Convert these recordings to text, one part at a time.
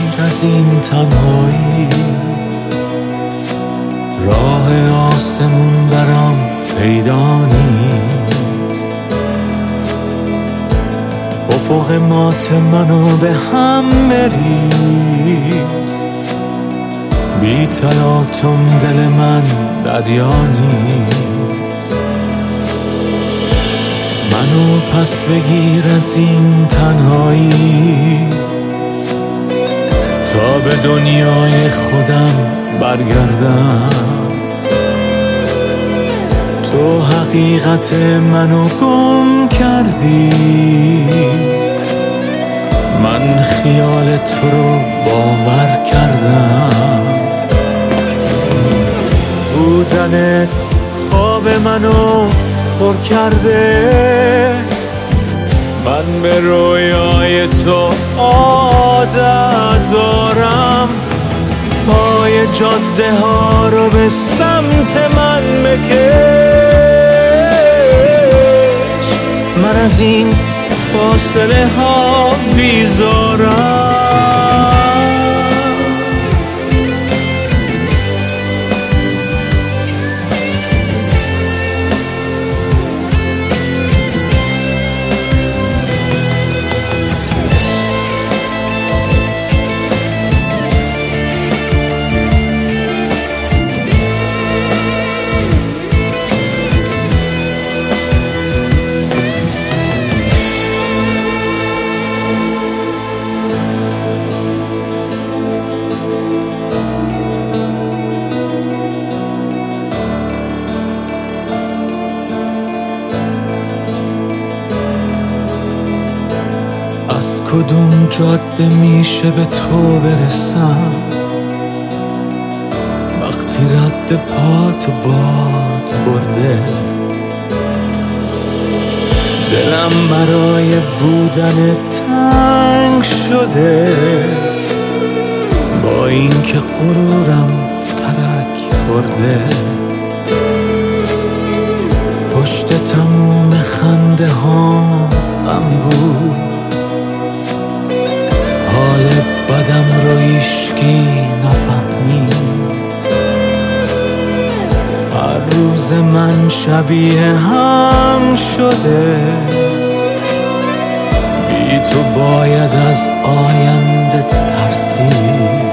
از این تنهایی، راه آسمون برام پیدا نیست. افق مات منو به هم بریز، بی تلاطم دل من دریا نیست. منو پس بگیر از این تنهایی، تا به دنیای خودم برگردم. تو حقیقت منو گم کردی، من خیال تو رو باور کردم. بودنت خواب منو پر کرده، من به رویای تو عادت دارم. پای جاده ها رو به سمت من بکش، من از این فاصله ها بیزارم. از کدوم جاده میشه به تو برسم، وقتی رد پاتو باد برده. دلم برای بودن تنگ شده، با اینکه غرورم ترک خورده. پشت تموم خنده ها غم بود، حال بدم رو هیچکی نفهمید. هر روز من شبیه هم شده، بی تو باید از آینده ترسید.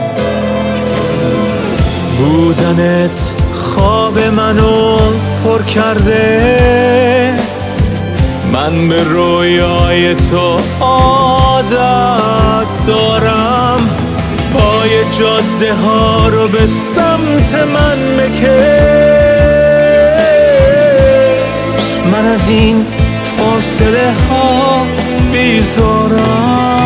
بودنت خواب منو پر کرده، من به رویای تو عادت دارم. پای جاده ها رو به سمت من بکش، من از این فاصله ها بیزارم.